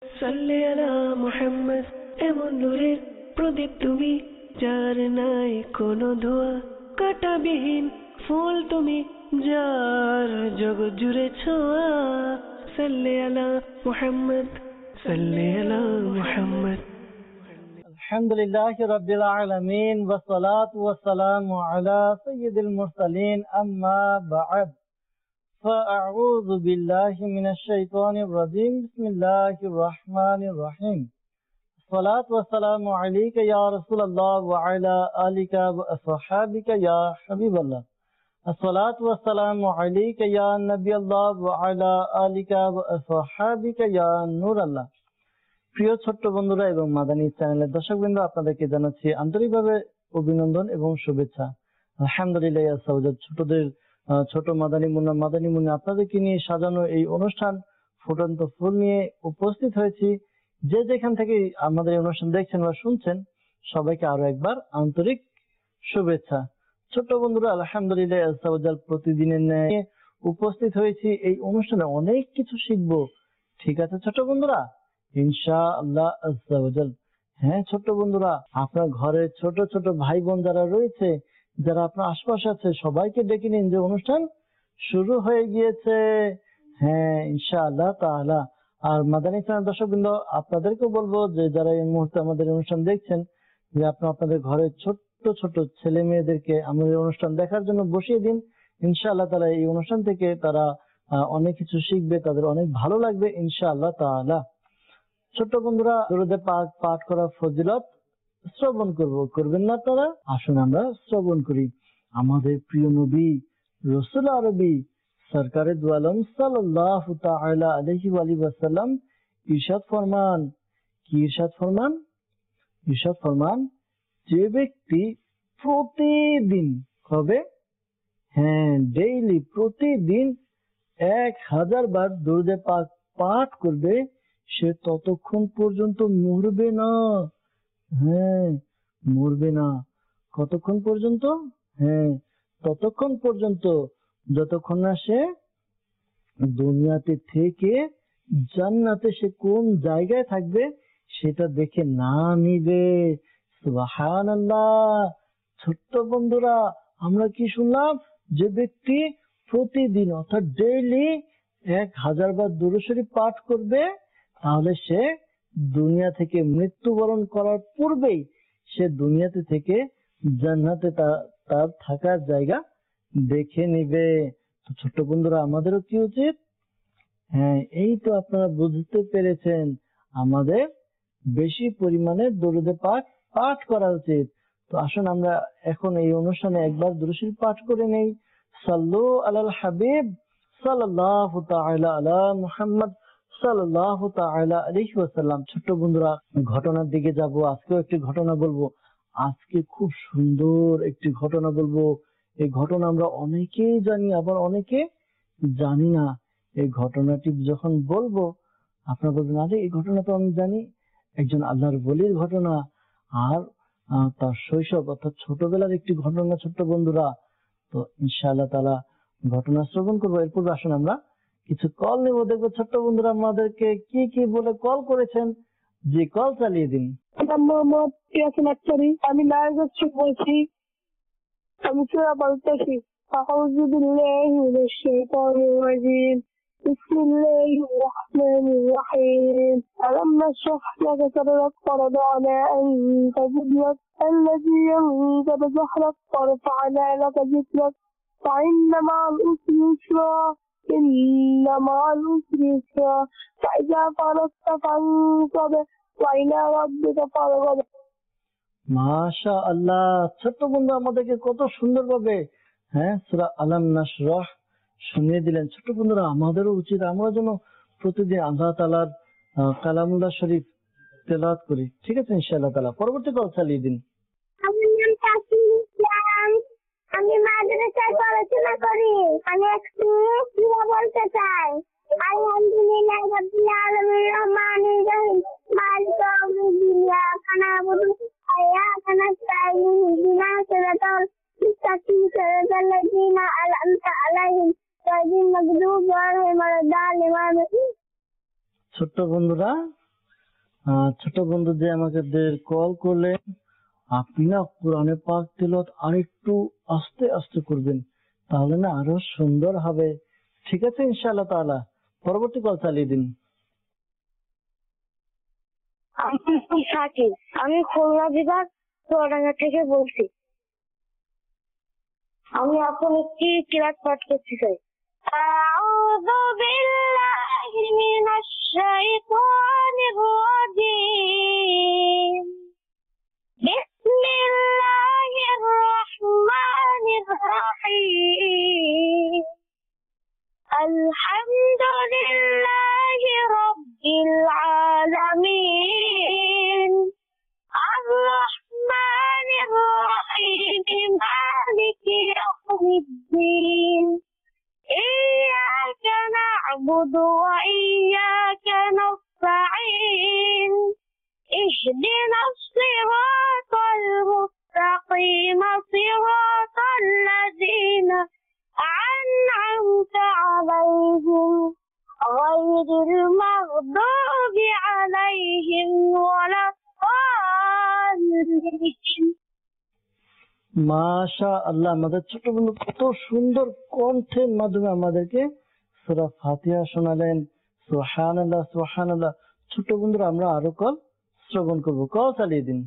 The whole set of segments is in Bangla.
সাল্লি আলা মুহাম্মদ, এমন নূরের প্রদীপ তুমি, যার নাই কোনো ধোয়া, কাঁটাবিহীন ফুল তুমি, যার জগৎ জুড়ে ছোঁয়া। সাল্লি আলা মুহাম্মদ, সাল্লি আলা মুহাম্মদ। আলহামদুলিল্লাহি রাব্বিল আলামিন ওয়াস সালাতু ওয়াস সালামু আলা সাইয়্যিদিল মুরসালিন, আম্মা বা'দ। فأعوذ بالله من الشيطان الرجيم. بسم الله الرحمن الرحيم. الصلاة والسلام عليك يا رسول الله وعلى آلك وأصحابك يا حبيب الله. الصلاة والسلام عليك يا نبي الله وعلى آلك وأصحابك يا نور الله. প্রিয় ছোট্ট বন্ধুরা এবং মাদানী চ্যানেলের দর্শকবৃন্দ, আপনাদেরকে জানাচ্ছি আন্তরিকভাবে অভিনন্দন এবং শুভেচ্ছা। আলহামদুলিল্লাহ, ছোটদের ছোট মাদানী মুন্না আপনাদেরকে নিয়ে সাজানো এই অনুষ্ঠান ফুটন্ত ফুল নিয়ে উপস্থিত হয়েছি। যে যেখান থেকে আমাদের এই অনুষ্ঠান দেখছেন বা শুনছেন, সবাইকে আরো একবার আন্তরিক শুভেচ্ছা। ছোট্ট বন্ধুরা, আলহামদুলিল্লাহ প্রতিদিনের ন্যায় উপস্থিত হয়েছি এই অনুষ্ঠানে। অনেক কিছু শিখবো, ঠিক আছে ছোট বন্ধুরা? ইনশাআল্লাহ আজ্জাওয়াজাল। হ্যাঁ ছোট্ট বন্ধুরা, আপনার ঘরে ছোট ছোট ভাই বোন যারা রয়েছে, যারা আপনার আশপাশে আছে, সবাইকে ডেকে নিন, যে অনুষ্ঠান শুরু হয়ে গিয়েছে। হ্যাঁ ইনশাআল্লাহ তাআলা। আর মাদানী চ্যানেল দর্শকবৃন্দ, আপনাদেরকেও বলবো যে যারা এই মুহূর্তে আমাদের অনুষ্ঠান দেখছেন, যে আপনাদের ঘরে ছোট্ট ছোট ছেলে মেয়েদেরকে আমাদের অনুষ্ঠান দেখার জন্য বসিয়ে দিন। ইনশাআল্লাহ তাআলা এই অনুষ্ঠান থেকে তারা অনেক কিছু শিখবে, তাদের অনেক ভালো লাগবে ইনশাআল্লাহ তাআলা। ছোট্ট বন্ধুরা, দরুদে পাক পাঠ করা ফজিলত শ্রবণ করবেন না তারা? আসুন আমরা শ্রবণ করি। আমাদের প্রিয় নবী রাসূল আরবি সরকারে দু আলম সাল্লাল্লাহু তাআলা আলাইহি ওয়াসাল্লাম ইরশাদ ফরমান। কি ইরশাদ ফরমান? ইরশাদ ফরমান, যে ব্যক্তি প্রতিদিন হবে, হ্যাঁ ডেইলি প্রতিদিন 1000 বার দরুদে পাক পাঠ করবে, সে ততক্ষণ পর্যন্ত মরবে না। হ্যাঁ মরবে না। কতক্ষণ পর্যন্ত? হ্যাঁ ততক্ষণ পর্যন্ত যতক্ষণ না সে দুনিয়াতে থেকে জান্নাতে সে কোন জায়গায় থাকবে সেটা দেখে না নিবে। সুবহানাল্লাহ। ছোট্ট বন্ধুরা, আমরা কি শুনলাম? যে ব্যক্তি প্রতিদিন অর্থাৎ ডেইলি 1000 বার দুরূদ শরীফ পাঠ করবে, তাহলে সে দুনিয়া থেকে মৃত্যুবরণ করার পূর্বেই সে দুনিয়াতে থেকে জান্নাতে তার থাকার জায়গা দেখে নিবে। তো ছোট্ট বন্ধুরা, আমাদেরও কি উচিত? হ্যাঁ এই তো আপনারা বুঝতে পেরেছেন, আমাদের বেশি পরিমাণে দরুদে পাক পাঠ করা উচিত। তো আসুন আমরা এখন এই অনুষ্ঠানে একবার দুরূদ শরীফ পাঠ করে নেই। সাল্লু আলাল হাবিব সাল্লাল্লাহু তাআলা আলা মুহাম্মদ সাল্লাল্লাহু তাআলা আলাইহি ওয়াসাল্লাম। ছোট্ট বন্ধুরা, ঘটনার দিকে যাব। আজকেও একটি ঘটনা বলবো। আজকে খুব সুন্দর একটি ঘটনা বলবো। এই ঘটনা আমরা অনেকেই জানি, আবার অনেকে জানি না। এই ঘটনাটি যখন বলবো, আপনারা বলবেন, আরে এই ঘটনা তো আমি জানি, একজন আল্লাহর ওলির ঘটনা। আর তার শৈশব অর্থাৎ ছোটবেলার একটি ঘটনা। ছোট্ট বন্ধুরা, তো ইনশাআল্লাহ তাআলা ঘটনা শ্রবণ করবো। এরপর আসুন আমরা কিছু কল নেব, দেখবো ছোট্ট বন্ধুরা আমাদেরকে কি কি বলে কল করেছেন। যে কল চালিয়ে দিন। মোহাম্মদ ইয়াসিন আক্তারি, আমি নারায়ণগঞ্জ বলছি। আমি সূরা বলতেছি, আউযু বিল্লাহি মিনাশ শাইতানির রাজিম, বিসমিল্লাহির রাহমানির রাহিম, আলাম নাশরাহ লাকা সাদরাক ওয়াদা'না আনকা যিকরাক আল্লাযী আনকাদা যাহরাক ওয়ারফa'না লাকা যিকরাক ফাইন্না মা'আল উসরি ইউসরা ইন্না মা'আল উসরি ইউসরা ফাইযা ফারাগতা ফানসাব ওয়া ইলা রাব্বিকা ফারগাব। মাশাআল্লাহ। ছোট্ট বন্ধু আমাদেরকে কত সুন্দর ভাবে সূরা আলাম নাশরাহ শুনিয়ে দিলেন। ছোট্ট বন্ধুরা, আমাদেরও উচিত আমরা যেন প্রতিদিন আল্লাহ তাআলার কালামুল্লাহ শরীফ তেলাওয়াত করি। ঠিক আছে ইনশাআল্লাহ তাআলা। পরবর্তী কল চালিয়ে দিন। আমার নাম তাসমিম ইসলাম, আমি মাদ্রাসায় পড়াশোনা করি। আমি একটু সূরা বলতে চাই। আলহামদুলিল্লাহ রাব্বিল আলামিন রহমানির রহিম মালিকি ইয়াউমিদ্দিন ইয়াকা না'বুদু ওয়া ইয়াকা নাস্তাঈন ইহদিনা সিরাতাল মুস্তাকিম সিরাতাল লাযীনা আন'আমতা আলাইহিম গায়রিল মাগদুবি আলাইহিম ওয়ালাদ-দাল্লিন। ছোট্ট বন্ধুরা, ছোট বন্ধু যে আমাকে কল করলেন, আপনি না কোরআনে পাক তেলাওয়াত আরেকটু আস্তে আস্তে করবেন, তাহলে না আরো সুন্দর হবে। ঠিক আছে ইনশাআল্লাহ তাআলা, পরবর্তী কল চালিয়ে দিন। আমি সাকিব, আমি খুলনা বিভাগ চুয়াডাঙ্গা থেকে বলছি। আমি এখন একটি কিরাত পাঠ করতে চাই। আউযু বিল্লাহি মিনাশ শাইতানির রাজীম। বিসমিল্লাহির রহমানির রহিম। আলহামদুলিল্লাহি রাব্বিল আলামিন। الرحمن الرحيم مالك يوم الدين إياك نعبد وإياك نستعين اهدنا الصراط المستقيم صراط الذين أنعمت عليهم غير المغضوب عليهم ولا মাশাআল্লাহ, আমাদের ছোট বন্ধু কত সুন্দর কণ্ঠের মাধ্যমে আমাদেরকে সূরা ফাতিহা শোনালেন। সুবহানাল্লাহ সুবহানাল্লাহ। ছোট বন্ধুরা, আমরা আরো কল শ্রবণ করব, কল চালিয়ে দিন।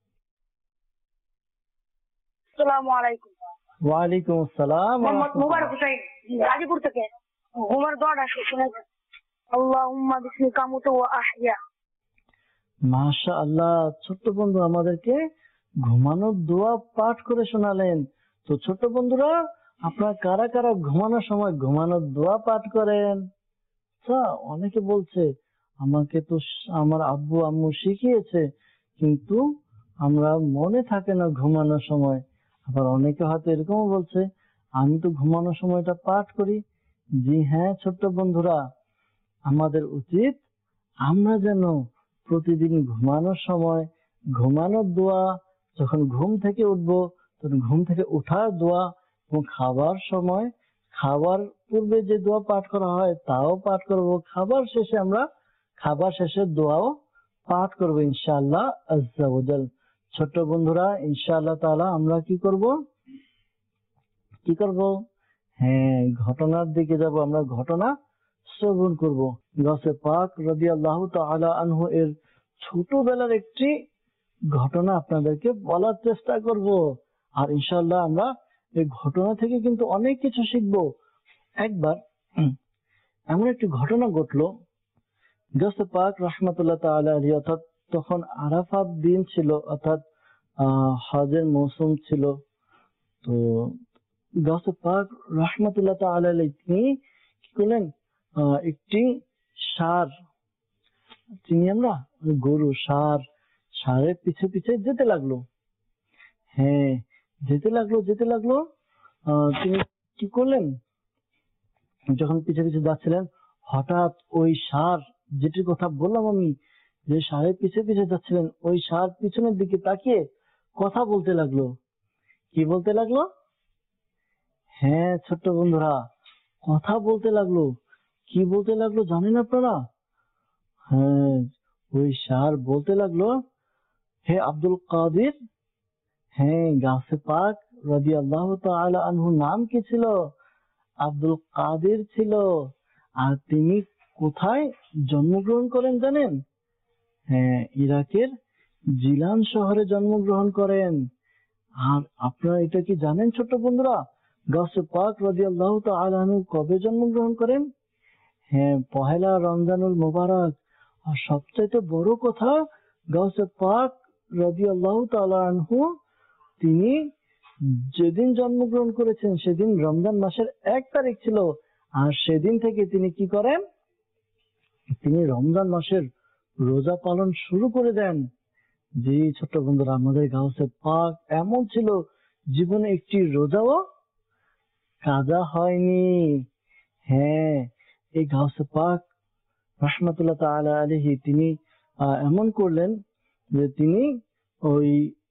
আসসালামু আলাইকুম। ওয়ালাইকুম আসসালাম। মোহাম্মদ মুবারক হোসেন, গাজীপুর থেকে। ঘুমের দোয়াটা শুনেছেন? আল্লাহুম্মা বিসমিকা আমুতু ওয়া আহইয়া। মাশাআল্লাহ, ছোট্ট বন্ধু আমাদেরকে ঘুমানোর দোয়া পাঠ করে শোনালেন। তো ছোট্ট বন্ধুরা, আপনারা কারা কারা ঘুমানোর সময় ঘুমানোর দোয়া পাঠ করেন? অনেকে বলছে আমাকে তো আমার আব্বু আম্মু শিখিয়েছে, কিন্তু আমরা মনে থাকে না ঘুমানোর সময়। আবার অনেকে হয়তো এরকমও বলছে আমি তো ঘুমানোর সময়টা পাঠ করি। জি হ্যাঁ ছোট্ট বন্ধুরা, আমাদের উচিত আমরা যেন প্রতিদিন ঘুমানোর সময় ঘুমানোর দোয়া, যখন ঘুম থেকে উঠবো তখন ঘুম থেকে ওঠার দোয়া, এবং খাবার সময় খাবার পূর্বে যে দোয়া পাঠ করা হয় তাও পাঠ করব, খাবার শেষে আমরা খাবার শেষে দোয়াও পাঠ করব ইনশাআল্লাহ আজ্জা ওয়াজাল। ছোট্ট বন্ধুরা, ইনশাআল্লাহ তাআলা আমরা কি করব? হ্যাঁ, ঘটনার দিকে যাব। আমরা ঘটনা শ্রবণ করব। গাছে পাক রাদিয়াল্লাহু তাআলা আনহু এর ছোটবেলার একটি ঘটনা আপনাদেরকে বলার চেষ্টা করব। আর ইনশাআল্লাহ আমরা এই ঘটনা থেকে কিন্তু অনেক কিছু শিখব। একবার এমন একটি ঘটনা ঘটলো, গাছে পাক রাহমাতুল্লাহ তাআলা আলাইহি, অর্থাৎ তখন আরাফাত দিন ছিল, অর্থাৎ হজের মৌসুম ছিল। তো গাছে পাক রাহমাতুল্লাহ তাআলা আলাইহি তিনি কি করলেন, একটি ষাঁড়, চিনি আমরা গরু, ষাঁড়ের পিছে পিছে যেতে লাগলো। হ্যাঁ, যেতে লাগলো। তিনি কি করলেন, যখন পিছে পিছে যাচ্ছিলেন, হঠাৎ ওই ষাঁড়, যেটির কথা বললাম আমি, যে ষাঁড়ের পিছে পিছে যাচ্ছিলেন, ওই ষাঁড় পিছনের দিকে তাকিয়ে কথা বলতে লাগলো। কি বলতে লাগলো? হ্যাঁ ছোট্ট বন্ধুরা, কথা বলতে লাগলো। কি বলতে লাগলো জানেন আপনারা? হ্যাঁ, ওই ষাঁড় বলতে লাগলো, হে আব্দুল কাদির। হ্যাঁ, গাছে পাক রাদিয়াল্লাহু তাআলা আনহু নাম কি ছিল? আব্দুল কাদির ছিল। আর তিনি কোথায় জন্মগ্রহণ করেন জানেন? হ্যাঁ, ইরাকের জিলান শহরে জন্মগ্রহণ করেন। আর আপনারা এটা কি জানেন ছোট্ট বন্ধুরা, গাছে পাক রাদিয়াল্লাহু তাআলা আনহু কবে জন্মগ্রহণ করেন? হ্যাঁ, পহেলা রমজানুল মুবারক। আর সবচাইতে বড় কথা, গাছে পাক রাদিয়াল্লাহু তাআলা আনহু তিনি যেদিন জন্মগ্রহণ করেছেন সেদিন রমজান মাসের 1 তারিখ ছিল। আর সেদিন থেকে তিনি কি করেন? তিনি রমজান মাসের রোজা পালন শুরু করে দেন। জি ছোট্ট বন্ধুরা, আমাদের গাছে পাক এমন ছিল, জীবনে একটি রোজাও কাজা হয়নি। হ্যাঁ, এই গাছে পাক রাহমাতুল্লাহ তাআলা আলাইহি তিনি এমন করলেন যে তিনি ওই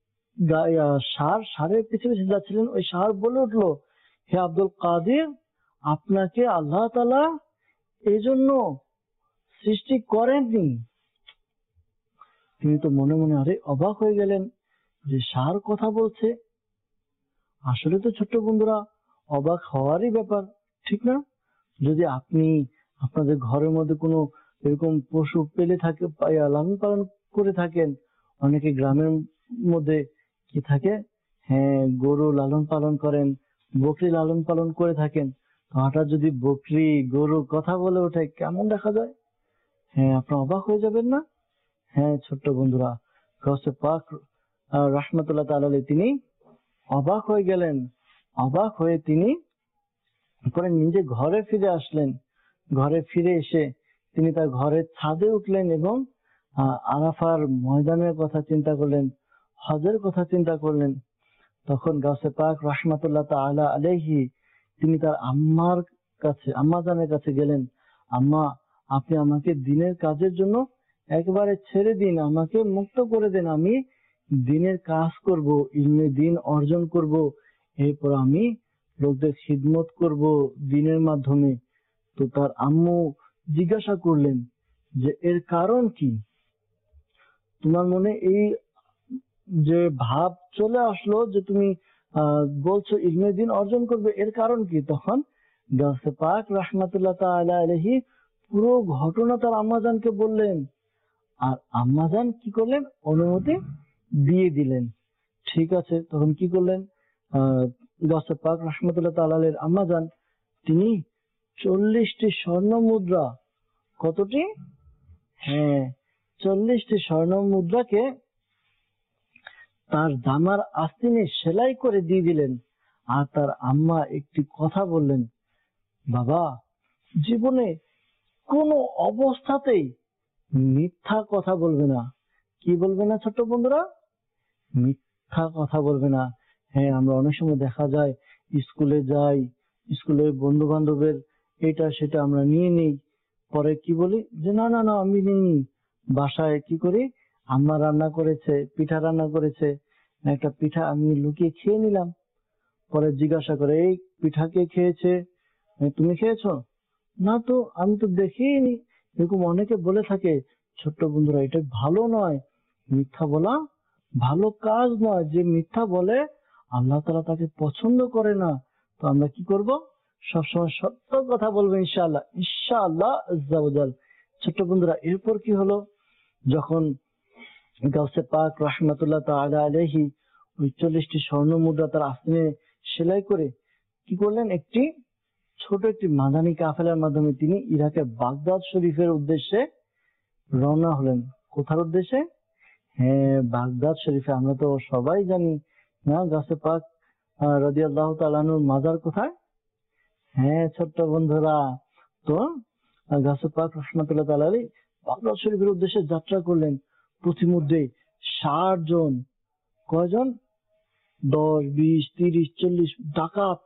ষাঁড়ের পিছে পিছে যাচ্ছিলেন। ওই ষাঁড় বলে উঠলো, হে আব্দুল কাদির, আপনাকে আল্লাহ তাআলা এই জন্য সৃষ্টি করেননি। তিনি তো মনে মনে আরে অবাক হয়ে গেলেন যে সার কথা বলছে। আসলে তো ছোট্ট বন্ধুরা, অবাক হওয়ারই ব্যাপার, ঠিক না? যদি আপনি আপনাদের ঘরের মধ্যে কোনো এরকম পশু পেলে থাকে, লালন পালন করে থাকেন, অনেকে গ্রামের মধ্যে কি থাকে, হ্যাঁ গরু লালন পালন করেন, বকরি লালন পালন করে থাকেন, তো হঠাৎ যদি বকরি গরু কথা বলে ওঠে কেমন দেখা যায়? হ্যাঁ, আপনি অবাক হয়ে যাবেন না? হ্যাঁ ছোট্ট বন্ধুরা, গাউসে পাক রাহমাতুল্লাহ তাআলা আলাইহি তিনি অবাক হয়ে গেলেন। অবাক হয়ে তিনি পরে নিজে ঘরে ফিরে আসলেন। ঘরে ফিরে এসে তিনি তার ঘরের ছাদে উঠলেন এবং আরাফার ময়দানের কথা চিন্তা করলেন, হজের কথা চিন্তা করলেন। তখন গাউসে পাক রাহমাতুল্লাহ তাআলা আলাইহি তিনি তার আম্মাজানের কাছে গেলেন। আম্মা, আপনি আমাকে দিনের কাজের জন্য একবারে ছেড়ে দিন, আমাকে মুক্ত করে দেন, আমি দিনের কাজ করব, ইলমে দিন অর্জন করব, এরপর আমি লোকদের খিদমত করব দিনের মাধ্যমে। তো তার আম্মু জিজ্ঞাসা করলেন যে এর কারণ কি? তোমার মনে এই যে ভাব চলে আসলো যে তুমি বলছো ইলমে দিন অর্জন করবে, এর কারণ কি? তখন গাউসে পাক রাহমাতুল্লাহ তাআলা আলাইহি পুরো ঘটনা তার আম্মাজানকে বললেন। আর আম্মাজান কি করলেন? অনুমতি দিয়ে দিলেন। ঠিক আছে, তখন কি করলেন? গাউসে পাক রাহমাতুল্লাহ তাআলা আলাইহির আম্মাজান তিনি 40টি স্বর্ণ মুদ্রা, কতটি? হ্যাঁ, 40টি স্বর্ণ মুদ্রাকে তার জামার আস্তিনে সেলাই করে দিয়ে দিলেন। আর তার আম্মা একটি কথা বললেন, বাবা, জীবনে কোনো অবস্থাতেই মিথ্যা কথা বলবে না। কি বলবে না ছোট্ট বন্ধুরা? মিথ্যা কথা বলবে না। হ্যাঁ, আমরা অনেক সময় দেখা যায় স্কুলে যাই, স্কুলে বন্ধু বান্ধবের এটা সেটা আমরা নিয়ে নিই, পরে কি বলি যে না না না আমি নিইনি। বাসায় কি করি, আম্মা রান্না করেছে, পিঠা রান্না করেছে, একটা পিঠা আমি লুকিয়ে খেয়ে নিলাম। পরে জিজ্ঞাসা করে, এই পিঠা কে খেয়েছে? তুমি খেয়েছো? না তো, আমি তো দেখিনি। এরকম অনেকে বলে থাকে। ছোট্ট বন্ধুরা, এটা ভালো নয়, মিথ্যা বলা ভালো কাজ নয়। যে মিথ্যা বলে আল্লাহ তাআলা তাকে পছন্দ করে না। তো আমরা কি করব? সবসময় সত্য কথা বলবো ইনশাআল্লাহ, ইনশাআল্লাহ আজ্জা ওয়া জাল। ছোট্ট বন্ধুরা, এরপর কি হলো? যখন গাউসে পাক রাহমাতুল্লাহ তাআলা আলাইহি ওই 40টি স্বর্ণ মুদ্রা তার আস্তিনে সেলাই করে কি করলেন? ছোট একটি মাদানী কাফেলার মাধ্যমে তিনি ইরাকের বাগদাদ শরীফের উদ্দেশ্যে রওনা হলেন। কোথার উদ্দেশ্যে? হ্যাঁ, বাগদাদ শরীফে। আমরা তো সবাই জানি না গাউসে পাক রাদিয়াল্লাহু তাআলা আনহুর মাজার কোথায়? হ্যাঁ ছোট্ট বন্ধুরা, তো গাউসে পাক রাহমাতুল্লাহ তাআলা আলাইহি বাগদাদ শরীফের উদ্দেশ্যে যাত্রা করলেন। পথিমধ্যে 60 জন, কয়জন? 10, 20, 30, 40 ডাকাত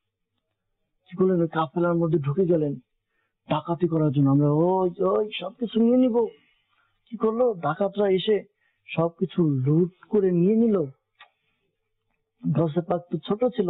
কি করলেন? ওই কাফেলার মধ্যে ঢুকে গেলেন ডাকাতি করার জন্য। আমরা ওই ওই সবকিছু নিয়ে নিব। কি করলো? ডাকাতরা এসে সবকিছু লুট করে নিয়ে নিল। গাউসে পাক তো ছোট ছিল,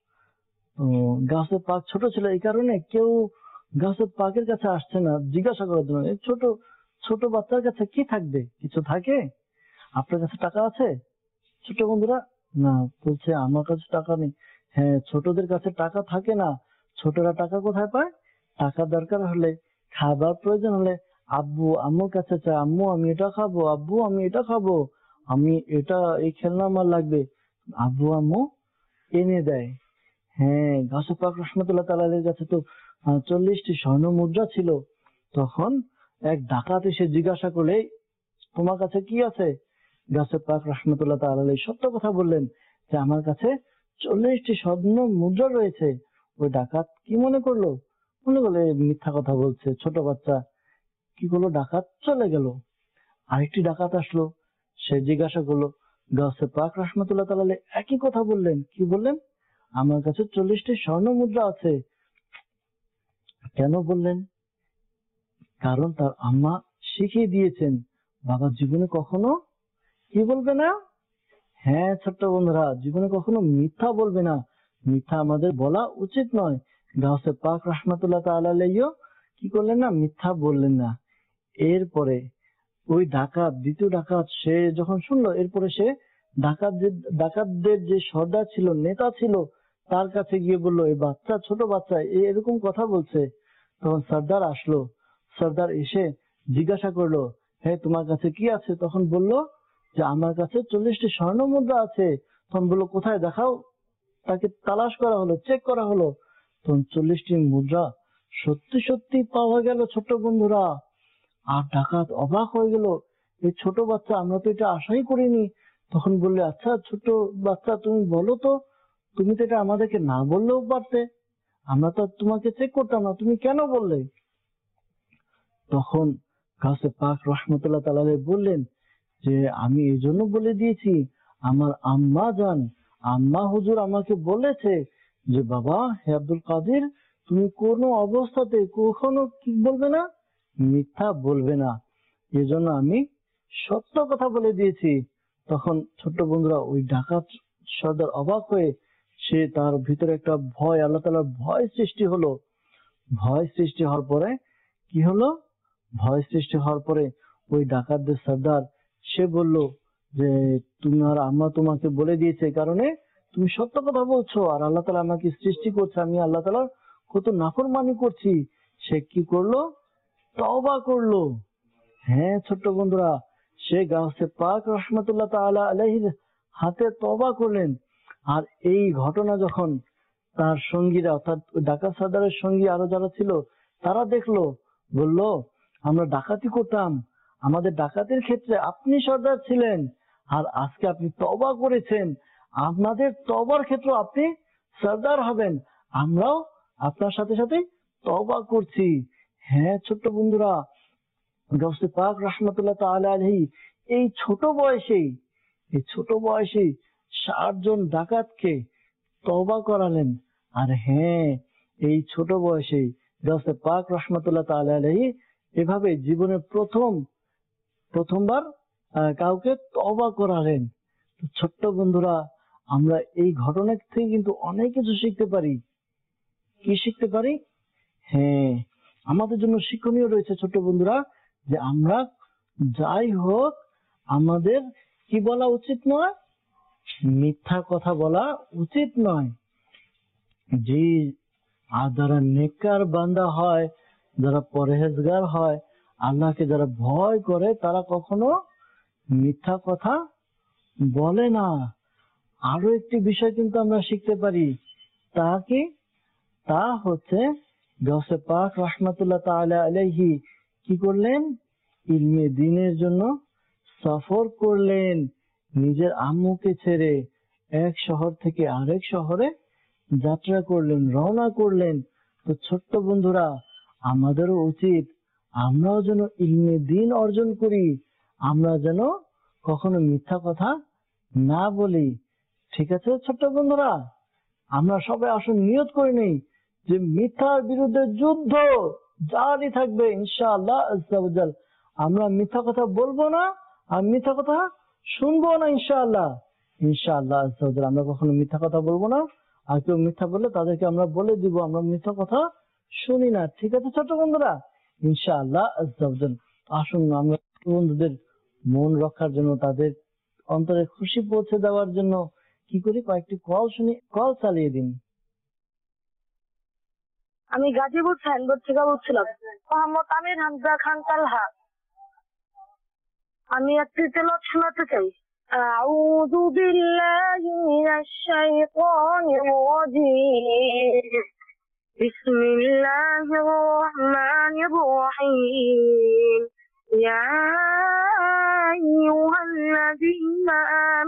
গাউসে পাক ছোট ছিল, এই কারণে কেউ গাউসে পাকের কাছে আসছে না জিজ্ঞাসা করার জন্য। ছোট ছোট বাচ্চার কাছে কি থাকবে? কিছু থাকে? আপনার কাছে টাকা আছে? ছোট বন্ধুরা, না, বলছে আমার কাছে টাকা নেই। হ্যাঁ, ছোটদের কাছে টাকা থাকে না। ছোটরা টাকা কোথায় পায়? টাকা দরকার হলে, খাবার প্রয়োজন হলে আব্বু আম্মুর কাছে চায়, আম্মু আমি এটা খাবো, আব্বু আমি এটা খাবো, আমি এটা, এই খেলনা আমার লাগবে, আব্বু আম্মু এনে দেয়। হ্যাঁ, গাউসে পাক রাহমাতুল্লাহ তাআলা আলাইহির কাছে তো 40টি স্বর্ণ মুদ্রা ছিল। তখন এক ডাকাত এসে জিজ্ঞাসা করলে, তোমার কাছে কি আছে? গাউসে পাক রাহমাতুল্লাহ তাআলা আলাইহি সত্য কথা বললেন যে আমার কাছে 40টি স্বর্ণ মুদ্রা রয়েছে। ওই ডাকাত কি মনে করলো? মনে করলো মিথ্যা কথা বলছে, ছোট বাচ্চা। কি করলো? ডাকাত চলে গেল। আরেকটি ডাকাত আসলো, সে জিজ্ঞাসা করলো, গাউসে পাক রাহমাতুল্লাহ তাআলা আলাইহি একই কথা বললেন। কি বললেন? আমার কাছে 40টি স্বর্ণ মুদ্রা আছে। কেন বললেন? কারণ তার আম্মা শিখিয়ে দিয়েছেন, বাবা জীবনে কখনো কি বলবে না। হ্যাঁ ছোট্ট বন্ধুরা, জীবনে কখনো মিথ্যা বলবে না। মিথ্যা আমাদের বলা উচিত নয়। গাউসে পাক রাহমাতুল্লাহ তাআলা আলাইহিও কি করলেন না? মিথ্যা বললেন না। এরপরে ওই ডাকাত, দ্বিতীয় ডাকাত, সে যখন শুনলো, এরপরে সে ডাকাতদের যে সর্দার ছিল, নেতা ছিল, তার কাছে গিয়ে বললো, এই বাচ্চা, ছোট বাচ্চা এরকম কথা বলছে। তখন সর্দার আসলো। সর্দার এসে জিজ্ঞাসা করলো, হ্যাঁ তোমার কাছে কি আছে? তখন বললো যে আমার কাছে 40টি স্বর্ণ মুদ্রা আছে। তখন বললো, কোথায় দেখাও। তাকে তালাশ করা হলো, চেক করা হলো। তখন 40টি মুদ্রা সত্যি সত্যি পাওয়া গেল ছোট্ট বন্ধুরা। আর ডাকাত অবাক হয়ে গেল, এই ছোট বাচ্চা, আমরা তো এটা আশাই করিনি। তখন বললে, আচ্ছা ছোট বাচ্চা, তুমি বলো তো, তুমি তো এটা আমাদেরকে না বললেও পারতে, আমরা তো তোমাকে চেক করতাম না, তুমি কেন বললে? তখন গাছে পাক রহমতুল্লাহ তাআলা বললেন যে আমি এই জন্য বলে দিয়েছি, আমার আম্মা হুজুর আমাকে বলেছে যে বাবা, হে আব্দুল কাদের, তুমি কোনো অবস্থাতে কখনো কি বলবে না, মিথ্যা বলবে না, এজন্য আমি সত্য কথা বলে দিয়েছি। তখন ছোট্ট বন্ধুরা, ওই ডাকাত সর্দার অবাক হয়ে, সে তার ভিতরে একটা ভয়, আল্লাহ তাআলার ভয় সৃষ্টি হলো। ভয় সৃষ্টি হওয়ার পরে কি হলো? ভয় সৃষ্টি হওয়ার পরে ওই ডাকাতদের সর্দার, সে বলল যে তোমার আম্মা তোমাকে বলে দিয়েছে, কারণে তুমি সত্য কথা বলছো, আর আল্লাহ তাআলা আমাকে সৃষ্টি করছে, আমি আল্লাহ তাআলার কত নাফরমানি করছি। সে কি করলো? তওবা করলো। হ্যাঁ ছোট্ট বন্ধুরা, সে গাউসে পাক রহমতুল্লাহ তাআলা আলাইহির হাতে তওবা করলেন। আর এই ঘটনা যখন তার সঙ্গীরা, অর্থাৎ ডাকাত সর্দারের সঙ্গী আরো যারা ছিল, তারা দেখলো, বলল, আমরা ডাকাতি করতাম, আমাদের ডাকাতের ক্ষেত্রে আপনি সর্দার ছিলেন, আর আজকে আপনি তওবা করেছেন, আপনাদের তওবার ক্ষেত্রে আপনি সর্দার হবেন, আমরাও আপনার সাথে সাথে তওবা করছি। হ্যাঁ ছোট্ট বন্ধুরা, গাউসে পাক রহমতুল্লাহ তাআলা আলাইহি এই ছোট বয়সেই 60 জন ডাকাতকে তওবা করালেন। আর হ্যাঁ, এই ছোট বয়সেই গাউসে পাক রহমতুল্লাহ তাআলা আলাইহি এভাবে জীবনের প্রথমবার কাউকে তওবা করালেন। ছোট্ট বন্ধুরা, আমরা এই ঘটনা থেকে কিন্তু অনেক কিছু শিখতে পারি। কি শিখতে পারি? হ্যাঁ, আমাদের জন্য শিক্ষণীয় রয়েছে ছোট্ট বন্ধুরা, যে আমরা যাই হোক, আমাদের কি বলা উচিত নয়? মিথ্যা কথা বলা উচিত নয়। জি, আর যারা নেককার বান্দা হয়, যারা পরহেজগার হয়, আল্লাহকে যারা ভয় করে, তারা কখনো মিথ্যা কথা বলে না। আরো একটি বিষয় কিন্তু আমরা শিখতে পারি, তা কি? তা হচ্ছে গাউসে পাক রহমতুল্লাহ তাআলা আলাইহি কি করলেন? ইলমে দ্বীনের জন্য সফর করলেন। নিজের আম্মুকে ছেড়ে এক শহর থেকে আরেক শহরে যাত্রা করলেন, রওনা করলেন। তো ছোট্ট বন্ধুরা, আমাদেরও উচিত আমরাও যেন ইলমে দ্বীন অর্জন করি, আমরা যেন কখনো মিথ্যা কথা না বলি। ঠিক আছে ছোট্ট বন্ধুরা, আমরা সবাই আসুন নিয়ত করে নেই যে মিথ্যার বিরুদ্ধে যুদ্ধ জারি থাকবে ইনশাআল্লাহ আজ্জা ওয়া জাল। আমরা মিথ্যা কথা বলবো না, আর মিথ্যা কথা শুনবো না ইনশাআল্লাহ আজ্জা ওয়া জাল। আমরা কখনো মিথ্যা কথা বলবো না, আর কেউ মিথ্যা বললে তাদেরকে আমরা বলে দিব আমরা মিথ্যা কথা শুনি না। ঠিক আছে ছোট বন্ধুরা, ইনশাআল্লাহ আজ্জা ওয়া জাল। আসুন আমরা বন্ধুদের মন রক্ষার জন্য, তাদের অন্তরে খুশি পৌঁছে দেওয়ার জন্য কি করি, কয়েকটি কল শুনি, কল চালিয়ে দিন। আমি গাজীপুর সাইনবোর্ড থেকে বলছিলাম, মোহাম্মদ আমির হামজা খান তালহা। আমি একটি তেলাওয়াত শোনাতে চাই। আউযু বিল্লাহি মিনাশ শাইতানির রাজীম। বিসমিল্লাহির রহমানির রহিম। ইয়া আইয়ুহাল্লাযীনা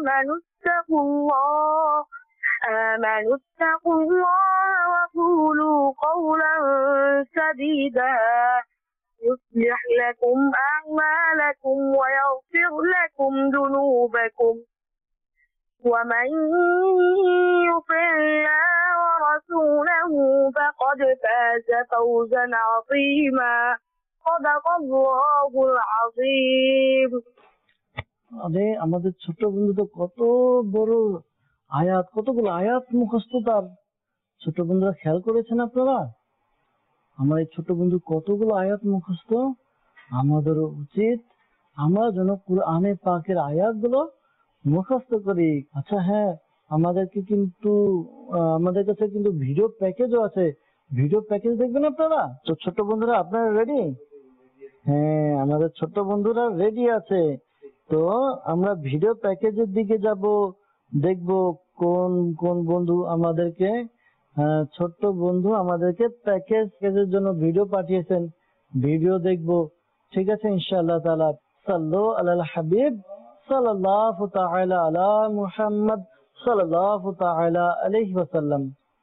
آمنوا اتقوا الله وقولوا قولا سديدا يصلح لكم أعمالكم ويغفر لكم ذنوبكم ومن يطع الله ورسوله فقد فاز فوزا عظيما صدق الله العظيم। আরে আমাদের ছোট বন্ধু তো কত বড় আয়াত, কতগুলো আয়াত মুখস্থ তার। ছোট বন্ধুরা খেয়াল করেছেন আপনারা? আমার এই ছোট বন্ধু কতগুলো আয়াত মুখস্থ। আমাদেরও উচিত আমরা যেন কুরআনে পাকের আয়াতগুলো মুখস্থ করি। আচ্ছা হ্যাঁ, আমাদেরকে কিন্তু আমাদের কাছে কিন্তু ভিডিও প্যাকেজও আছে। ভিডিও প্যাকেজ দেখবেন আপনারা? তো ছোট্ট বন্ধুরা, আপনারা রেডি? হ্যাঁ, আমাদের ছোট্ট বন্ধুরা রেডি আছে। তো আমরা ভিডিও প্যাকেজের দিকে যাব, দেখব কোন কোন বন্ধু আমাদেরকে ছোট্ট বন্ধু আমাদেরকে প্যাকেজের জন্য ভিডিও পাঠিয়েছেন। ভিডিও দেখব, ঠিক আছে ইনশাআল্লাহ তাআলা। সাল্লু আলাল হাবিব সাল্লাল্লাহু তাআলা আলা মুহাম্মদ সাল্লাল্লাহু তাআলা আলাইহি ওয়াসাল্লাম।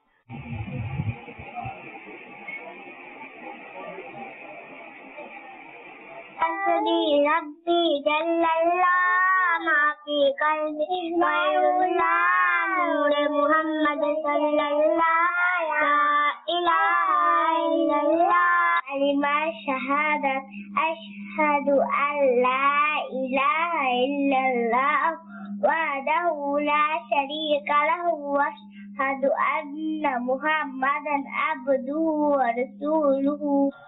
حسبي ربي جل الله ما في قلبي غير الله نور محمد صلى الله لا إله إلا الله كلمة شهادة أشهد أن لا إله إلا الله وحده لا شريك له وأشهد أن محمدا عبده ورسوله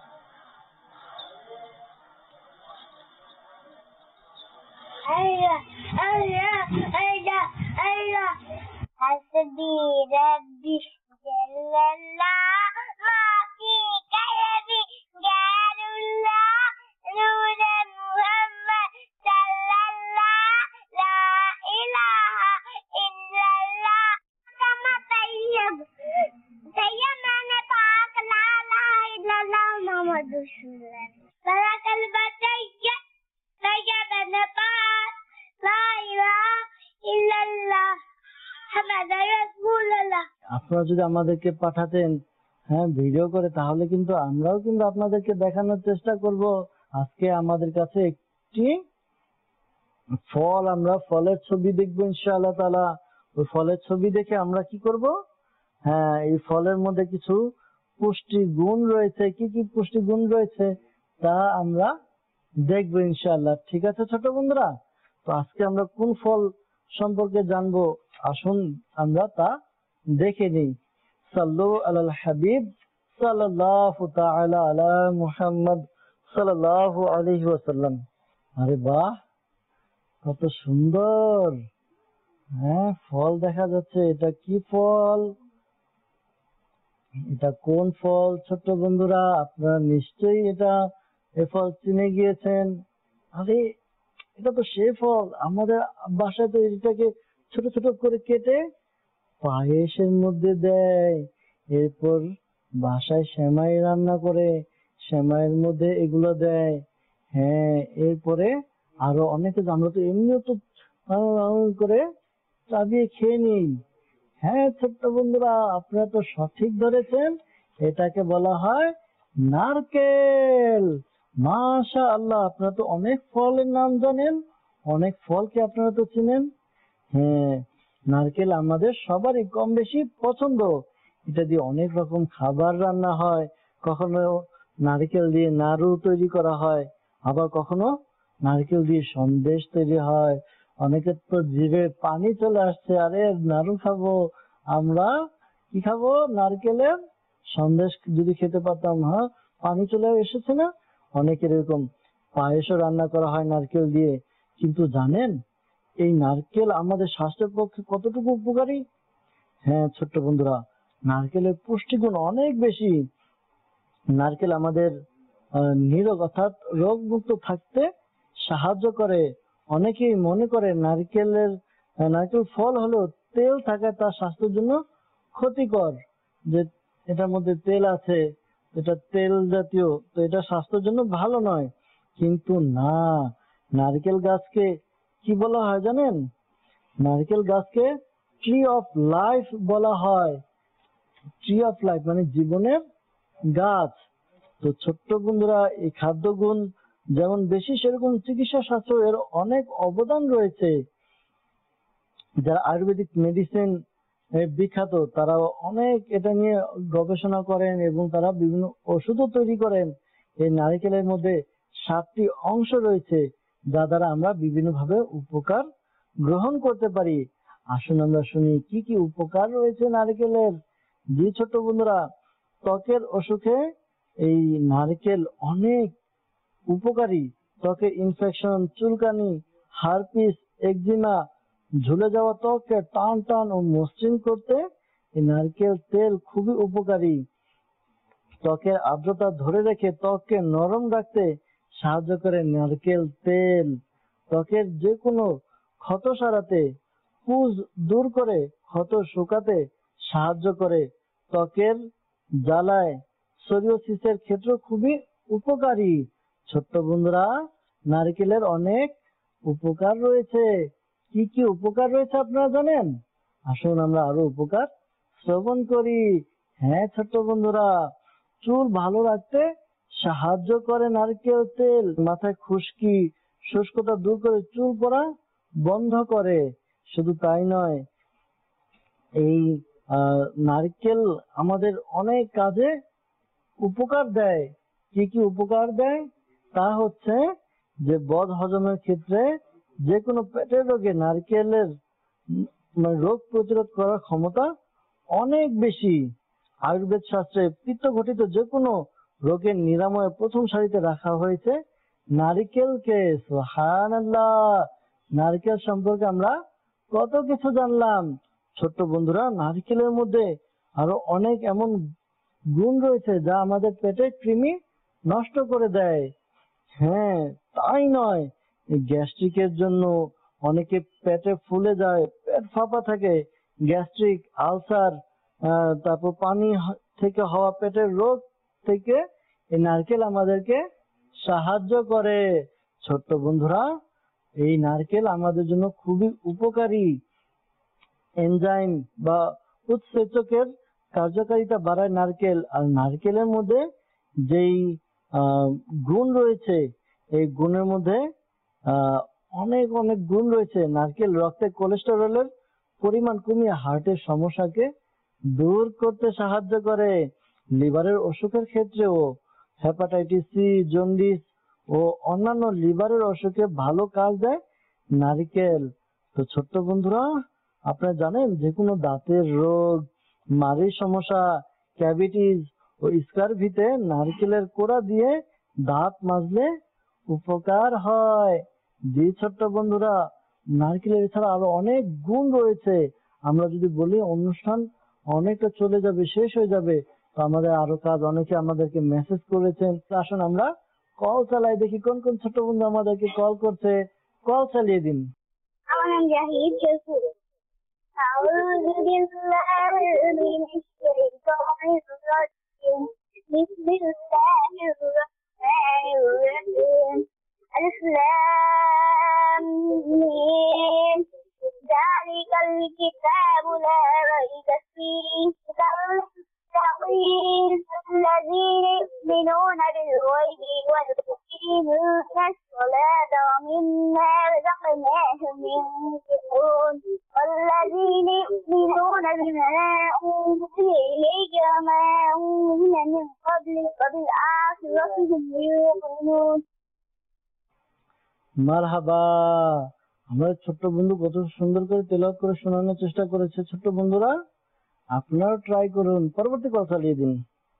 حسبي ربي جل الله ما في قلبي غير الله نور محمد صلى الله لا إله إلا الله كما طيب من پاک لا إله إلا الله محمد رسول الله بارك البتية طيب نبات لا إله إلا الله محمد رسول الله। আপনারা যদি আমাদেরকে পাঠাতেন হ্যাঁ ভিডিও করে, তাহলে কিন্তু আমরাও কিন্তু আপনাদেরকে দেখানোর চেষ্টা করব। আজকে আমাদের কাছে একটি ফল, আমরা ফলের ছবি দেখবো ইনশাআল্লাহ তাআলা। ওই ফলের ছবি দেখে আমরা কি করব? হ্যাঁ, এই ফলের মধ্যে কিছু পুষ্টি গুণ রয়েছে। কি কি পুষ্টি গুণ রয়েছে তা আমরা দেখবো ইনশাআল্লাহ। ঠিক আছে ছোট বন্ধুরা, তো আজকে আমরা কোন ফল সম্পর্কে জানবো, আসুন আমরা তা দেখে নিই। সাল্লু আলাল হাবিব সাল্লাল্লাহু তাআলা আলা মুহাম্মদ সাল্লাল্লাহু আলাইহি ওয়াসাল্লাম। আরে বাহ, কত সুন্দর হ্যাঁ ফল দেখা যাচ্ছে। এটা কি ফল? এটা কোন ফল? ছোট্ট বন্ধুরা, আপনারা নিশ্চয়ই এ ফল চিনে গিয়েছেন। আরে এটা তো সে ফল, আমাদের বাসায় তো এটাকে ছোট ছোট করে কেটে পায়েসের মধ্যে দেয়। এরপর বাসায় সেমাই রান্না করে সেমাইয়ের মধ্যে এগুলো দেয়। হ্যাঁ, এরপরে আরো অনেকে, আমরা তো এমনিও তো করে চাবিয়ে খেয়ে নিই। হ্যাঁ ছোট্ট বন্ধুরা, আপনারা তো সঠিক ধরেছেন, এটাকে বলা হয় নারকেল। মাশাআল্লাহ, আপনারা তো অনেক ফলের নাম জানেন, অনেক ফলকে আপনারা তো চিনেন। হ্যাঁ, নারকেল আমাদের সবারই কম বেশি পছন্দ। এটা দিয়ে অনেক রকম খাবার রান্না হয়। কখনো নারকেল দিয়ে নাড়ু তৈরি করা হয়, আবার কখনো নারকেল দিয়ে সন্দেশ তৈরি হয়। অনেকের তো জিভে পানি চলে আসছে, আরে নাড়ু খাবো। আমরা কি খাবো? নারকেলের সন্দেশ যদি খেতে পারতাম। হ্যাঁ, পানি চলে এসেছে না? অনেকের এরকম পায়েসও রান্না করা হয় নারকেল দিয়ে। কিন্তু জানেন এই নারকেল আমাদের স্বাস্থ্যের পক্ষে কতটুকু উপকারী? হ্যাঁ ছোট্ট বন্ধুরা, নারকেলের পুষ্টিগুণ অনেক বেশি। নারকেল আমাদের নিরোগ অর্থাৎ রোগ মুক্ত থাকতে সাহায্য করে। অনেকেই মনে করে নারকেল ফল হলো তেল থাকা তার স্বাস্থ্যের জন্য ক্ষতিকর, যে এটার মধ্যে তেল আছে, এটা তেল জাতীয়, তো এটা স্বাস্থ্যের জন্য ভালো নয়। কিন্তু না, নারকেল গাছকে কি বলা হয় জানেন? নারকেল গাছকে ট্রি অফ লাইফ বলা হয়। ট্রি অফ লাইফ মানে জীবনের গাছ। তো ছোট্ট বন্ধুরা, এই খাদ্য গুণ যেমন বেশি, সেরকম চিকিৎসা শাস্ত্র এর অনেক অবদান রয়েছে। যারা আয়ুর্বেদিক মেডিসিন বিখ্যাত, তারা অনেক এটা নিয়ে গবেষণা করেন এবং তারা বিভিন্ন ওষুধও তৈরি করেন। এই নারকেলের মধ্যে 7টি অংশ রয়েছে, যা দ্বারা আমরা বিভিন্ন ভাবে উপকার গ্রহণ করতে পারি। আসুন আমরা শুনি কি কি উপকার রয়েছে নারকেলের। জি ছোট্ট বন্ধুরা, ত্বকের অসুখে এই নারকেল অনেক উপকারী। ত্বকে ইনফেকশন, চুলকানি, হারপিস, একজিমা, ঝুলে যাওয়া ত্বককে টান টান ও মসৃণ করতে এই নারকেল তেল খুবই উপকারী। ত্বকের আর্দ্রতা ধরে রেখে ত্বককে নরম রাখতে সাহায্য করে নারকেল তেল। ত্বকের যে কোনো ক্ষত সারাতে, পুজ দূর করে, ক্ষত শুকাতে সাহায্য করে। ত্বকের জ্বালায়, সোরিয়াসিসের ক্ষেত্রে খুবই উপকারী। ছোট্ট বন্ধুরা, নারকেলের অনেক উপকার রয়েছে। কি কি উপকার রয়েছে আপনারা জানেন? আসুন আমরা আরো উপকার শ্রবণ করি। হ্যাঁ ছোট্ট বন্ধুরা, চুল ভালো রাখতে সাহায্য করে নারকেল তেল। মাথায় খুশকি, শুষ্কতা দূর করে চুল পড়া বন্ধ করে। শুধু তাই নয়, এই নারকেল আমাদের অনেক কাজে উপকার দেয়। কি কি উপকার দেয় তা হচ্ছে যে বদ হজমের ক্ষেত্রে, যে কোনো পেটের রোগে নারকেলের রোগ প্রতিরোধ করার ক্ষমতা অনেক বেশি। আয়ুর্বেদ শাস্ত্রে পিত্ত ঘটিত যে কোনো রোগের নিরাময়ে প্রথম সারিতে রাখা হয়েছে নারিকেলকে। সুবহানাল্লাহ। নারকেল সম্পর্কে আমরা কত কিছু জানলাম। ছোট্ট বন্ধুরা, নারকেলের মধ্যে আরো অনেক এমন গুণ রয়েছে যা আমাদের পেটের কৃমি নষ্ট করে দেয়। হ্যাঁ তাই নয়, গ্যাস্ট্রিকের জন্য অনেকে পেটে ফুলে যায়, পেট ফাঁপা থাকে, গ্যাস্ট্রিক, আলসার, তারপর পানি থেকে হওয়া পেটের রোগ থেকে এই নারকেল আমাদেরকে সাহায্য করে। ছোট্ট বন্ধুরা, এই নারকেল আমাদের জন্য খুবই উপকারী। এনজাইম বা উৎসেচকের কার্যকারিতা বাড়ায় নারকেল। আর নারকেলের মধ্যে যেই গুণ রয়েছে, এই গুণের মধ্যে অনেক অনেক গুণ রয়েছে। নারকেল রক্তে কোলেস্টেরলের পরিমাণ কমিয়ে হার্টের সমস্যাকে দূর করতে সাহায্য করে। লিভারের অসুখের ক্ষেত্রেও, হেপাটাইটিস সি, জন্ডিস ও অন্যান্য লিভারের অসুখে ভালো কাজ দেয় নারকেল। তো ছোট্ট বন্ধুরা, আপনারা জানেন যে কোনো দাঁতের রোগ, মাড়ির সমস্যা, ক্যাভিটিস ও স্কারভিতে নারকেলের কোড়া দিয়ে দাঁত মাজলে উপকার হয়। জি ছোট্ট বন্ধুরা, নারকেলের এছাড়া আরো অনেক গুণ রয়েছে। আমরা যদি বলি অনুষ্ঠান অনেকটা চলে যাবে, শেষ হয়ে যাবে, তো আমাদের আরো কাজ। অনেকে আমাদেরকে মেসেজ করেছেন। আসুন আমরা কল চালাই, দেখি কোন কোন ছোট্ট বন্ধু আমাদেরকে কল করছে। কল চালিয়ে দিন। আমার নাম জাহিদ শেরপুর। أعوذ بالله من الشيطان الرجيم. بسم الله الرحمن الرحيم. ألف لام ميم. ذلك الكتاب لا ريب فيه هدى للمتقين الذين يؤمنون بالغيب ويقيمون الصلاة ومما رزقناهم ينفقون والذين يؤمنون بما أنزل إليك وما أنزل من قبلك وبالآخرة هم يوقنون। মারহাবা। আমাদের ছোট্ট বন্ধু কত সুন্দর করে তেলাওয়াত করে শোনানোর চেষ্টা করেছে। ছোট্ট বন্ধুরা, আপনারাও ট্রাই করুন। পরবর্তী কল চালিয়ে দিন।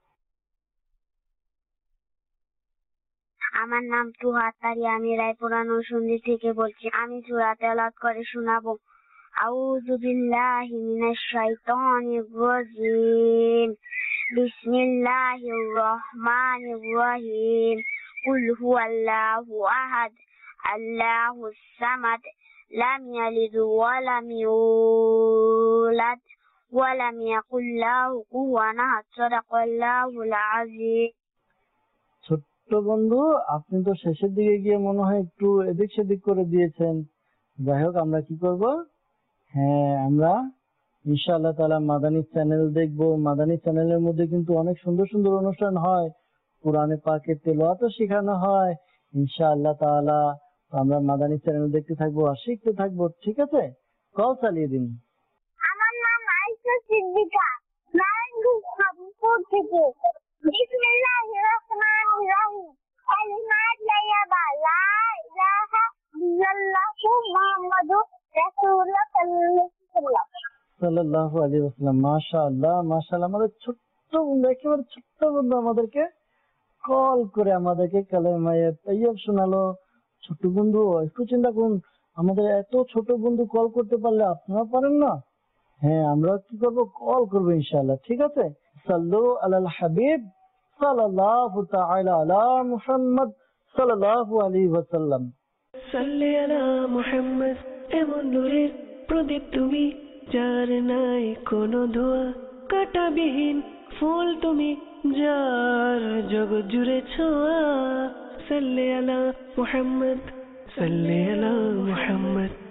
আমার নাম তুহা তারি, আমি রায়পুরা নরসিংদী থেকে বলছি। আমি সূরা তেলাওয়াত করে শোনাবো। আউযু বিল্লাহি মিনাশ শাইতানির রাজিম। বিসমিল্লাহির রহমানির রহিম। কুল হুয়াল্লাহু আহাদ, আল্লাহুস সামাদ, লাম ইয়ালিদ ওয়া লাম ইউলাদ ওয়া লাম ইয়াকুল লাহু কুফুওয়ান আহাদ। সাদাকাল্লাহুল আযীম। ছোট্ট বন্ধু, আপনি তো শেষের দিকে গিয়ে মনে হয় একটু এদিক সেদিক করে দিয়েছেন। যাই হোক, আমরা কি করব? হ্যাঁ, আমরা ইনশাআল্লাহ তাআলা মাদানী চ্যানেল দেখব। মাদানী চ্যানেলের মধ্যে কিন্তু অনেক সুন্দর সুন্দর অনুষ্ঠান হয়, কোরআনে পাকের তেলাওয়াতও শেখানো হয় ইনশাআল্লাহ তাআলা। তো আমরা মাদানী চ্যানেল দেখতে থাকবো আর শিখতে থাকবো। ঠিক আছে, কল চালিয়ে দিন। আমার নাম আয়েশা সিদ্দিকা, নারায়ণগঞ্জ খাদিমপুর থেকে। বিসমিল্লাহির রহমানির রহিম। কালিমাত লাইয়াবা লা ইলাহা ইল্লাল্লাহু মুহাম্মাদুর রাসূলুল্লাহ সাল্লাল্লাহু আলাইহি ওয়াসাল্লাম। মাশাআল্লাহ মাশাআল্লাহ। আমাদের ছোট্ট বন্ধু, একেবারে ছোট্ট বন্ধু আমাদেরকে কল করে আমাদেরকে কালেমায়ে তাইয়্যিব শোনালো। ছোট বন্ধু একটু চিন্তা করুন, আমাদের এত ছোট বন্ধু কল করতে পারলে আপনারা পারেন না? হ্যাঁ, আমরা কি করবো, কল করবো ইনশাআল্লাহ। ঠিক আছে, সাল্লু আলাল হাবিব সাল্লাল্লাহু তাআলা আলা মুহাম্মদ সাল্লাল্লাহু আলাইহি ওয়াসাল্লাম। সাল্লি আলা মুহাম্মদ, এমন নূরের প্রদীপ তুমি, যার নাই কোনো ধোয়া, কাঁটাবিহীন ফুল তুমি, যার জগৎ জুড়ে ছোঁয়া। সাল্লি আলা মুহাম্মদ, সাল্লি আলা মুহাম্মদ।